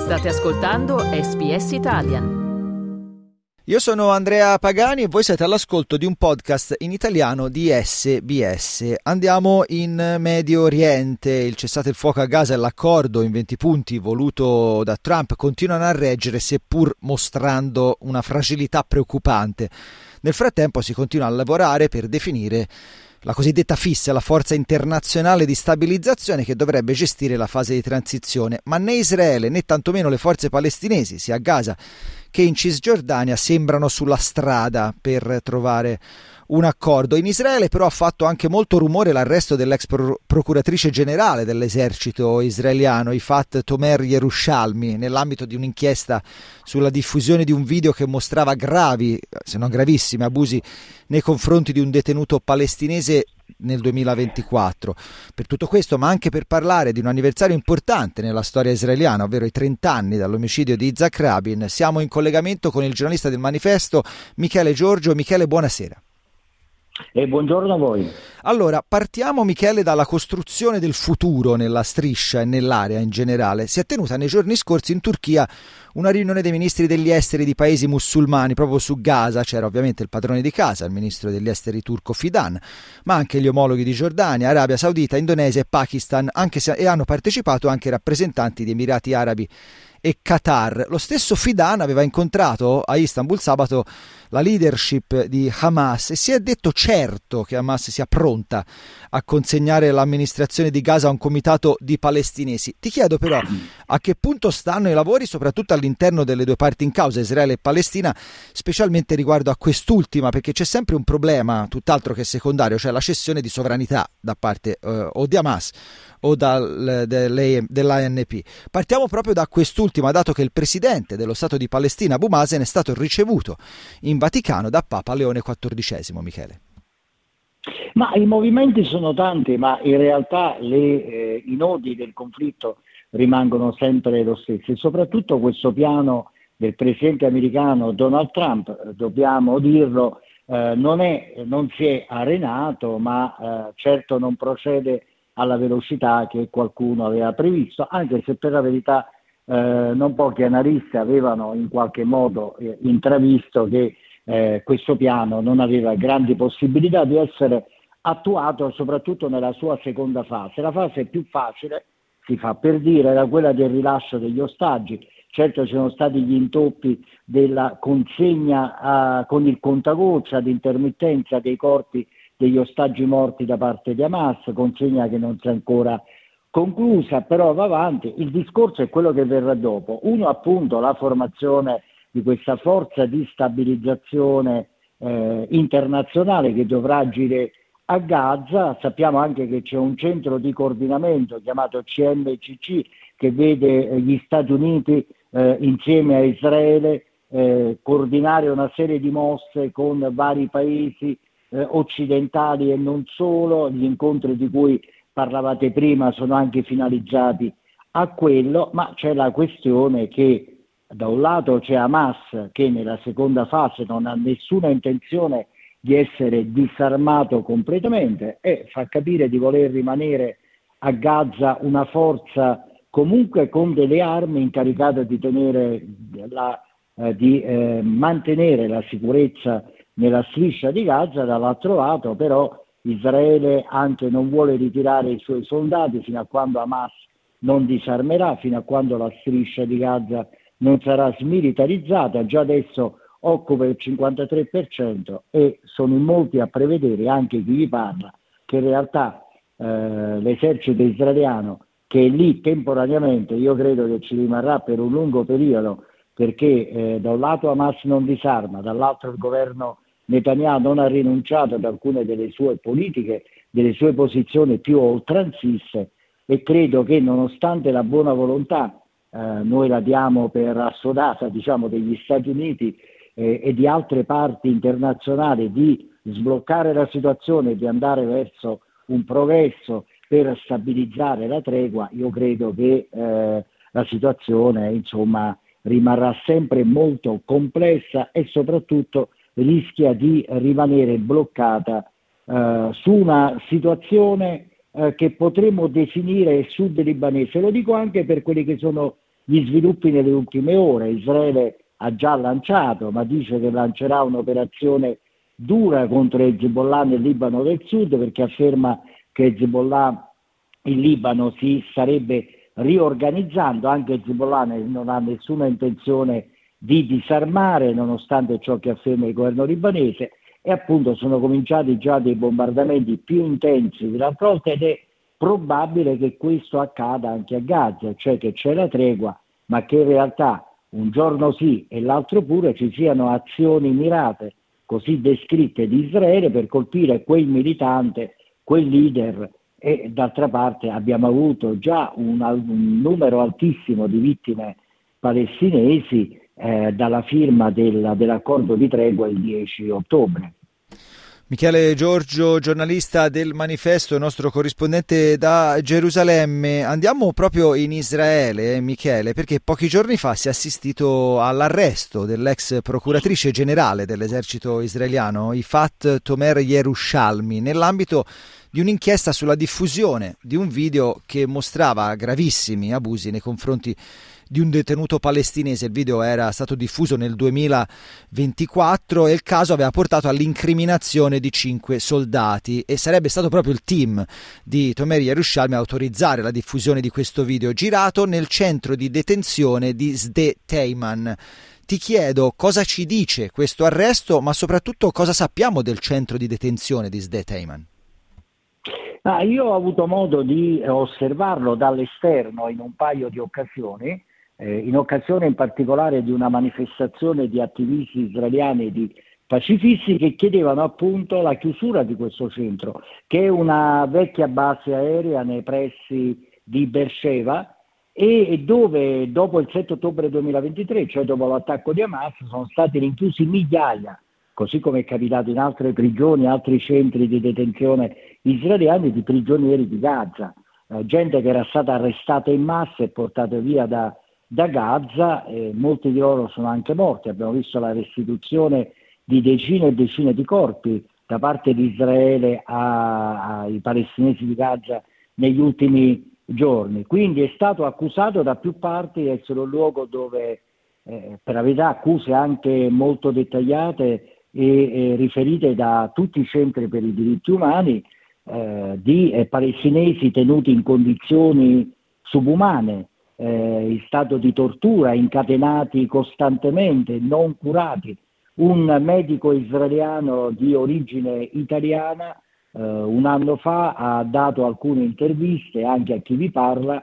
State ascoltando SBS Italian. Io sono Andrea Pagani e voi siete all'ascolto di un podcast in italiano di SBS. Andiamo in Medio Oriente. Il cessate il fuoco a Gaza e l'accordo in 20 punti voluto da Trump continuano a reggere, seppur mostrando una fragilità preoccupante. Nel frattempo si continua a lavorare per definire la cosiddetta FIS, la forza internazionale di stabilizzazione che dovrebbe gestire la fase di transizione, ma né Israele né tantomeno le forze palestinesi, sia a Gaza che in Cisgiordania, sembrano sulla strada per trovare un accordo. In Israele però ha fatto anche molto rumore l'arresto dell'ex procuratrice generale dell'esercito israeliano, Yifat Tomer Yerushalmi, nell'ambito di un'inchiesta sulla diffusione di un video che mostrava gravi, se non gravissimi, abusi nei confronti di un detenuto palestinese nel 2024. Per tutto questo, ma anche per parlare di un anniversario importante nella storia israeliana, ovvero i 30 anni dall'omicidio di Yitzhak Rabin, siamo in collegamento con il giornalista del Manifesto Michele Giorgio. Michele, buonasera. Buongiorno a voi. Allora, partiamo, Michele, dalla costruzione del futuro nella striscia e nell'area in generale. Si è tenuta nei giorni scorsi in Turchia una riunione dei ministri degli esteri di paesi musulmani proprio su Gaza. C'era ovviamente il padrone di casa, il ministro degli esteri turco Fidan, ma anche gli omologhi di Giordania, Arabia Saudita, Indonesia e Pakistan, e hanno partecipato anche rappresentanti di Emirati Arabi e Qatar. Lo stesso Fidan aveva incontrato a Istanbul sabato la leadership di Hamas e si è detto certo che Hamas sia pronta a consegnare l'amministrazione di Gaza a un comitato di palestinesi. Ti chiedo però a che punto stanno i lavori, soprattutto all'interno delle due parti in causa, Israele e Palestina, specialmente riguardo a quest'ultima, perché c'è sempre un problema tutt'altro che secondario, cioè la cessione di sovranità da parte o di Hamas o dell'ANP. Partiamo proprio da quest'ultima, dato che il presidente dello Stato di Palestina, Abu Mazen, è stato ricevuto in Vaticano da Papa Leone XIV, Michele. Ma i movimenti sono tanti, ma in realtà i nodi del conflitto rimangono sempre lo stesso, e soprattutto questo piano del presidente americano Donald Trump, dobbiamo dirlo, non si è arenato, ma certo non procede alla velocità che qualcuno aveva previsto, anche se per la verità non pochi analisti avevano in qualche modo intravisto che questo piano non aveva grandi possibilità di essere attuato, soprattutto nella sua seconda fase. La fase più facile, si fa per dire, era quella del rilascio degli ostaggi. Certo, ci sono stati gli intoppi della consegna con il contagocce ad intermittenza dei corpi degli ostaggi morti da parte di Hamas, consegna che non si è ancora conclusa, però va avanti. Il discorso è quello che verrà dopo. Uno, appunto, la formazione di questa forza di stabilizzazione internazionale che dovrà agire a Gaza. Sappiamo anche che c'è un centro di coordinamento chiamato CMCC che vede gli Stati Uniti insieme a Israele coordinare una serie di mosse con vari paesi occidentali e non solo. Gli incontri di cui parlavate prima sono anche finalizzati a quello, ma c'è la questione che da un lato c'è Hamas che nella seconda fase non ha nessuna intenzione di essere disarmato completamente e fa capire di voler rimanere a Gaza una forza comunque con delle armi incaricata di mantenere la sicurezza nella striscia di Gaza. Dall'altro lato però Israele anche non vuole ritirare i suoi soldati fino a quando Hamas non disarmerà, fino a quando la striscia di Gaza non sarà smilitarizzata. Già adesso occupa il 53% e sono in molti a prevedere, anche chi vi parla, che in realtà l'esercito israeliano, che è lì temporaneamente, io credo che ci rimarrà per un lungo periodo, perché da un lato Hamas non disarma, dall'altro il governo Netanyahu non ha rinunciato ad alcune delle sue politiche, delle sue posizioni più oltranziste, e credo che nonostante la buona volontà, noi la diamo per assodata, diciamo, degli Stati Uniti e di altre parti internazionali di sbloccare la situazione e di andare verso un progresso per stabilizzare la tregua, io credo che la situazione, insomma, rimarrà sempre molto complessa e soprattutto rischia di rimanere bloccata su una situazione che potremmo definire sud libanese. Lo dico anche per quelli che sono gli sviluppi nelle ultime ore. Israele ha già lanciato, ma dice che lancerà un'operazione dura contro Hezbollah nel Libano del Sud, perché afferma che Hezbollah in Libano si starebbe riorganizzando. Anche Hezbollah non ha nessuna intenzione di disarmare, nonostante ciò che afferma il governo libanese, e appunto sono cominciati già dei bombardamenti più intensi dell'altra volta, ed è probabile che questo accada anche a Gaza, cioè che c'è la tregua, ma che in realtà un giorno sì e l'altro pure ci siano azioni mirate, così descritte, di Israele per colpire quel militante, quel leader. E d'altra parte abbiamo avuto già un numero altissimo di vittime palestinesi dalla firma dell'accordo di tregua il 10 ottobre. Michele Giorgio, giornalista del Manifesto, nostro corrispondente da Gerusalemme. Andiamo proprio in Israele, Michele, perché pochi giorni fa si è assistito all'arresto dell'ex procuratrice generale dell'esercito israeliano, Yifat Tomer Yerushalmi, nell'ambito di un'inchiesta sulla diffusione di un video che mostrava gravissimi abusi nei confronti di un detenuto palestinese. Il video era stato diffuso nel 2024 e il caso aveva portato all'incriminazione di 5 soldati, e sarebbe stato proprio il team di Tomer Yerushalmi a autorizzare la diffusione di questo video girato nel centro di detenzione di Sde Teiman. Ti chiedo cosa ci dice questo arresto, ma soprattutto cosa sappiamo del centro di detenzione di Sde Teiman. Io ho avuto modo di osservarlo dall'esterno in un paio di occasioni, in occasione in particolare di una manifestazione di attivisti israeliani, di pacifisti, che chiedevano appunto la chiusura di questo centro, che è una vecchia base aerea nei pressi di Beersheva, e dove dopo il 7 ottobre 2023, cioè dopo l'attacco di Hamas, sono stati rinchiusi migliaia, così come è capitato in altre prigioni, altri centri di detenzione israeliani, di prigionieri di Gaza, gente che era stata arrestata in massa e portata via da Gaza, molti di loro sono anche morti. Abbiamo visto la restituzione di decine e decine di corpi da parte di Israele ai palestinesi di Gaza negli ultimi giorni. Quindi è stato accusato da più parti di essere un luogo dove, per la verità, accuse anche molto dettagliate e riferite da tutti i centri per i diritti umani, di palestinesi tenuti in condizioni subumane, in stato di tortura, incatenati costantemente, non curati. Un medico israeliano di origine italiana un anno fa ha dato alcune interviste anche a chi vi parla,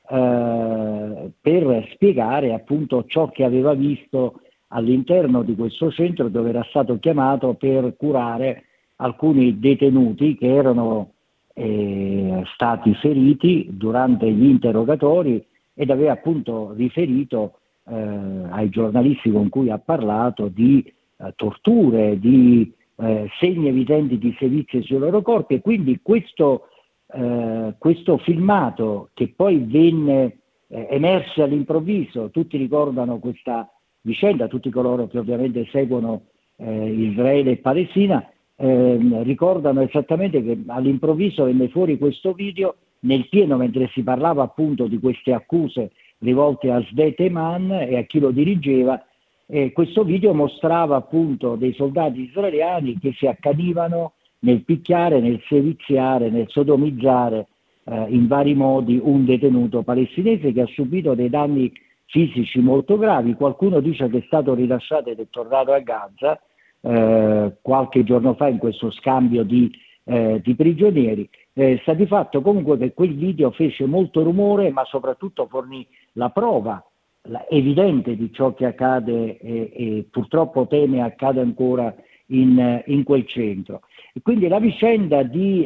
per spiegare appunto ciò che aveva visto all'interno di questo centro, dove era stato chiamato per curare alcuni detenuti che erano stati feriti durante gli interrogatori, ed aveva appunto riferito ai giornalisti con cui ha parlato di torture, di segni evidenti di sevizie sui loro corpi. E quindi questo filmato, che poi venne emerse all'improvviso, tutti ricordano questa vicenda, tutti coloro che ovviamente seguono Israele e Palestina ricordano esattamente che all'improvviso venne fuori questo video nel pieno, mentre si parlava appunto di queste accuse rivolte a Sde Teiman e a chi lo dirigeva. Questo video mostrava appunto dei soldati israeliani che si accanivano nel picchiare, nel seviziare, nel sodomizzare in vari modi un detenuto palestinese che ha subito dei danni fisici molto gravi. Qualcuno dice che è stato rilasciato ed è tornato a Gaza qualche giorno fa in questo scambio di prigionieri. Sta di fatto comunque che quel video fece molto rumore, ma soprattutto fornì la prova evidente di ciò che accade e purtroppo teme accade ancora in quel centro. E quindi la vicenda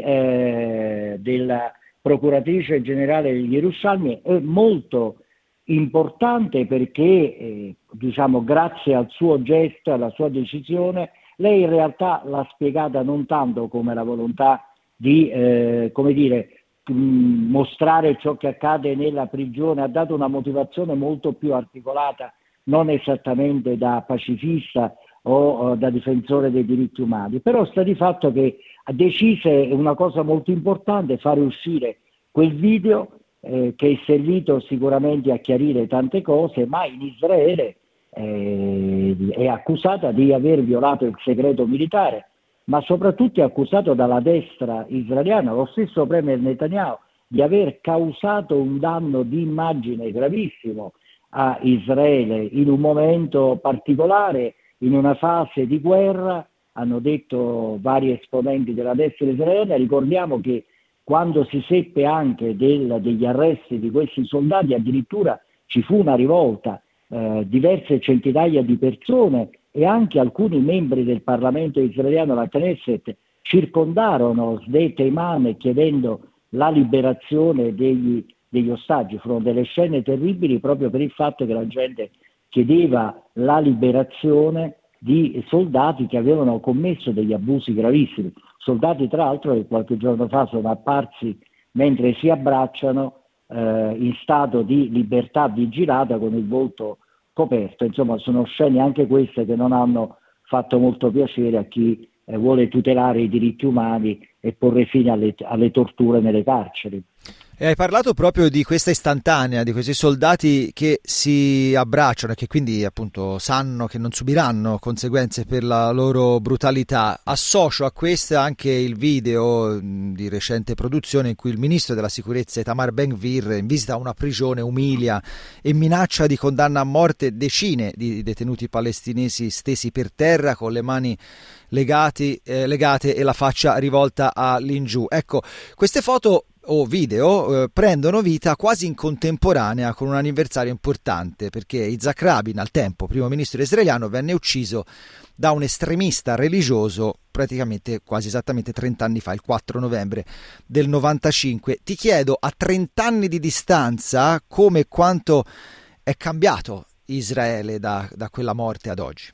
della procuratrice generale di Yerushalmi è molto importante perché diciamo, grazie al suo gesto, alla sua decisione, lei in realtà l'ha spiegata non tanto come la volontà di mostrare ciò che accade nella prigione, ha dato una motivazione molto più articolata, non esattamente da pacifista o da difensore dei diritti umani, però sta di fatto che decise una cosa molto importante: fare uscire quel video che è servito sicuramente a chiarire tante cose, ma in Israele è accusata di aver violato il segreto militare, ma soprattutto è accusato dalla destra israeliana, lo stesso premier Netanyahu, di aver causato un danno di immagine gravissimo a Israele in un momento particolare, in una fase di guerra, hanno detto vari esponenti della destra israeliana. Ricordiamo che quando si seppe anche degli arresti di questi soldati, addirittura ci fu una rivolta, diverse centinaia di persone e anche alcuni membri del Parlamento israeliano, la Knesset, circondarono Sde Teiman chiedendo la liberazione degli ostaggi. Furono delle scene terribili proprio per il fatto che la gente chiedeva la liberazione di soldati che avevano commesso degli abusi gravissimi, soldati tra l'altro che qualche giorno fa sono apparsi mentre si abbracciano in stato di libertà vigilata con il volto coperto. Insomma, sono scene anche queste che non hanno fatto molto piacere a chi vuole tutelare i diritti umani e porre fine alle torture nelle carceri. E hai parlato proprio di questa istantanea, di questi soldati che si abbracciano e che quindi appunto sanno che non subiranno conseguenze per la loro brutalità. Associo a questa anche il video di recente produzione in cui il ministro della sicurezza Itamar Ben-Gvir in visita a una prigione umilia e minaccia di condanna a morte decine di detenuti palestinesi stesi per terra con le mani legate e la faccia rivolta all'ingiù. Ecco, queste foto o video prendono vita quasi in contemporanea con un anniversario importante, perché Yitzhak Rabin, al tempo primo ministro israeliano, venne ucciso da un estremista religioso praticamente quasi esattamente 30 anni fa, il 4 novembre del 95. Ti chiedo, a 30 anni di distanza, come e quanto è cambiato Israele da quella morte ad oggi?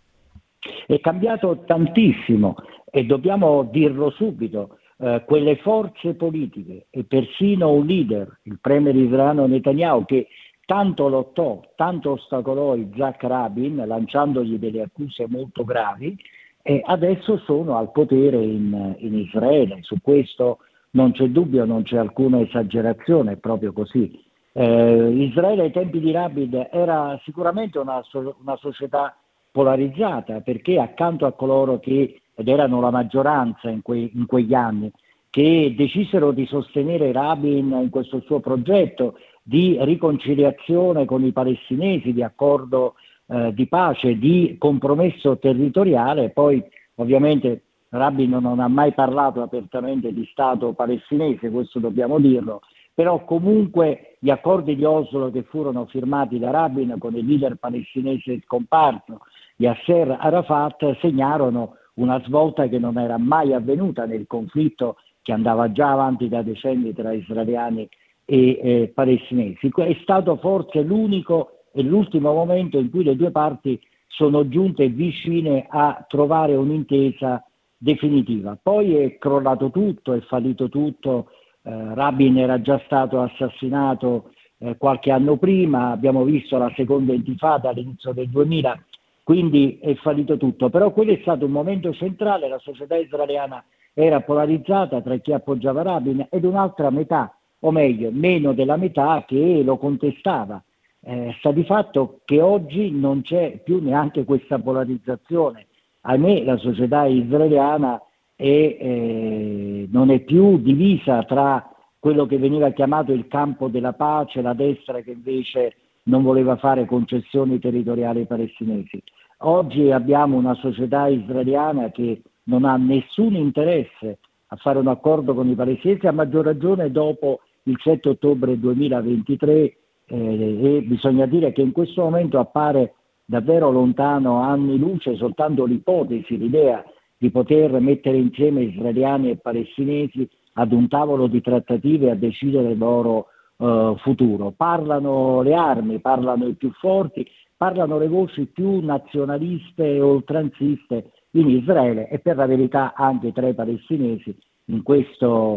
È cambiato tantissimo e dobbiamo dirlo subito. Quelle forze politiche e persino un leader, il premier israeliano Netanyahu, che tanto lottò, tanto ostacolò Yitzhak Rabin lanciandogli delle accuse molto gravi, e adesso sono al potere in Israele. Su questo non c'è dubbio, non c'è alcuna esagerazione, è proprio così. Israele ai tempi di Rabin era sicuramente una società polarizzata, perché accanto a coloro che, ed erano la maggioranza in quegli anni, che decisero di sostenere Rabin in questo suo progetto di riconciliazione con i palestinesi, di accordo di pace, di compromesso territoriale. Poi ovviamente Rabin non ha mai parlato apertamente di Stato palestinese, questo dobbiamo dirlo, però comunque gli accordi di Oslo che furono firmati da Rabin con il leader palestinese scomparso, Yasser Arafat, segnarono una svolta che non era mai avvenuta nel conflitto che andava già avanti da decenni tra israeliani e palestinesi. È stato forse l'unico e l'ultimo momento in cui le due parti sono giunte vicine a trovare un'intesa definitiva. Poi è crollato tutto, è fallito tutto. Rabin era già stato assassinato qualche anno prima, abbiamo visto la seconda intifada all'inizio del 2000, quindi è fallito tutto. Però quello è stato un momento centrale, la società israeliana era polarizzata tra chi appoggiava Rabin ed un'altra metà, o meglio, meno della metà che lo contestava. Sta di fatto che oggi non c'è più neanche questa polarizzazione. Ahimè, la società israeliana non è più divisa tra quello che veniva chiamato il campo della pace, la destra che invece non voleva fare concessioni territoriali ai palestinesi. Oggi abbiamo una società israeliana che non ha nessun interesse a fare un accordo con i palestinesi, a maggior ragione dopo il 7 ottobre 2023, e bisogna dire che in questo momento appare davvero lontano anni luce soltanto l'ipotesi, l'idea di poter mettere insieme israeliani e palestinesi ad un tavolo di trattative a decidere il loro futuro. Parlano le armi, parlano i più forti, parlano le voci più nazionaliste e oltranziste in Israele, e per la verità anche tra i palestinesi in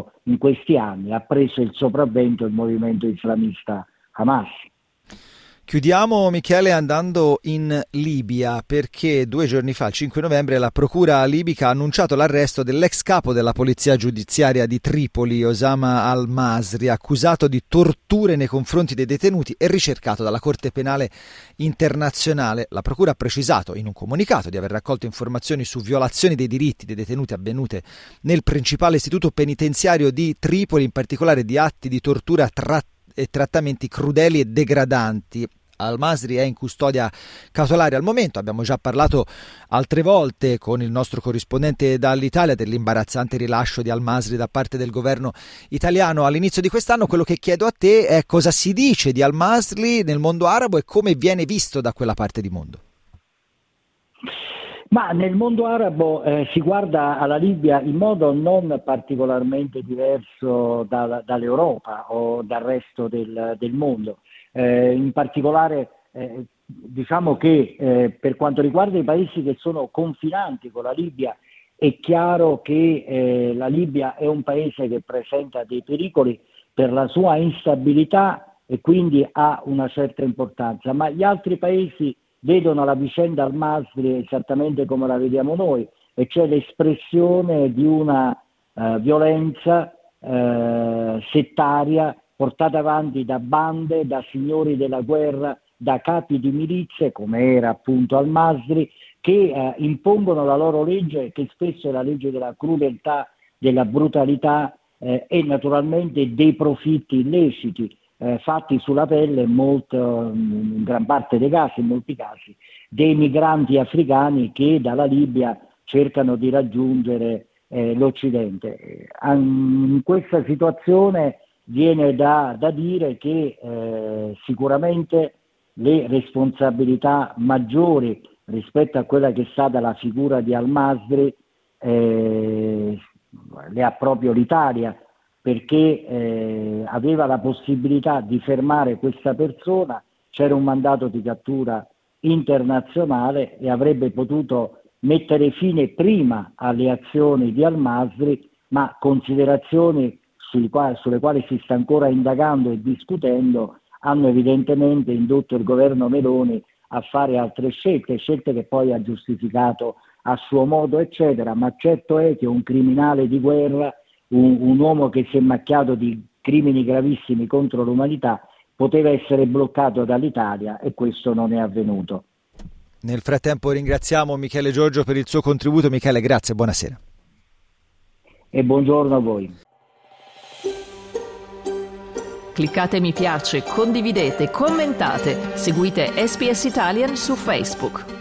questi anni ha preso il sopravvento il movimento islamista Hamas. Chiudiamo, Michele, andando in Libia, perché 2 giorni fa, il 5 novembre, la procura libica ha annunciato l'arresto dell'ex capo della polizia giudiziaria di Tripoli, Osama al-Masri, accusato di torture nei confronti dei detenuti e ricercato dalla Corte Penale Internazionale. La procura ha precisato in un comunicato di aver raccolto informazioni su violazioni dei diritti dei detenuti avvenute nel principale istituto penitenziario di Tripoli, in particolare di atti di tortura e trattamenti crudeli e degradanti. Al-Masri è in custodia cautelare al momento. Abbiamo già parlato altre volte con il nostro corrispondente dall'Italia dell'imbarazzante rilascio di Al-Masri da parte del governo italiano all'inizio di quest'anno. Quello che chiedo a te è cosa si dice di Al-Masri nel mondo arabo e come viene visto da quella parte di mondo. Ma nel mondo arabo si guarda alla Libia in modo non particolarmente diverso dall'Europa o dal resto del mondo. In particolare diciamo che per quanto riguarda i paesi che sono confinanti con la Libia, è chiaro che la Libia è un paese che presenta dei pericoli per la sua instabilità e quindi ha una certa importanza, ma gli altri paesi vedono la vicenda Al-Masri esattamente come la vediamo noi, e cioè l'espressione di una violenza settaria portata avanti da bande, da signori della guerra, da capi di milizie, come era appunto Al-Masri, che impongono la loro legge, che spesso è la legge della crudeltà, della brutalità e naturalmente dei profitti illeciti fatti sulla pelle in gran parte dei casi, in molti casi, dei migranti africani che dalla Libia cercano di raggiungere l'Occidente. In questa situazione viene da dire che sicuramente le responsabilità maggiori rispetto a quella che è stata la figura di Al-Masri le ha proprio l'Italia, perché aveva la possibilità di fermare questa persona, c'era un mandato di cattura internazionale e avrebbe potuto mettere fine prima alle azioni di Al-Masri, ma considerazioni sulle quali si sta ancora indagando e discutendo hanno evidentemente indotto il governo Meloni a fare altre scelte che poi ha giustificato a suo modo, eccetera, ma certo è che un criminale di guerra, un uomo che si è macchiato di crimini gravissimi contro l'umanità, poteva essere bloccato dall'Italia e questo non è avvenuto. Nel frattempo ringraziamo Michele Giorgio per il suo contributo. Michele, grazie, buonasera. E buongiorno a voi. Cliccate mi piace, condividete, commentate, seguite SPS Italian su Facebook.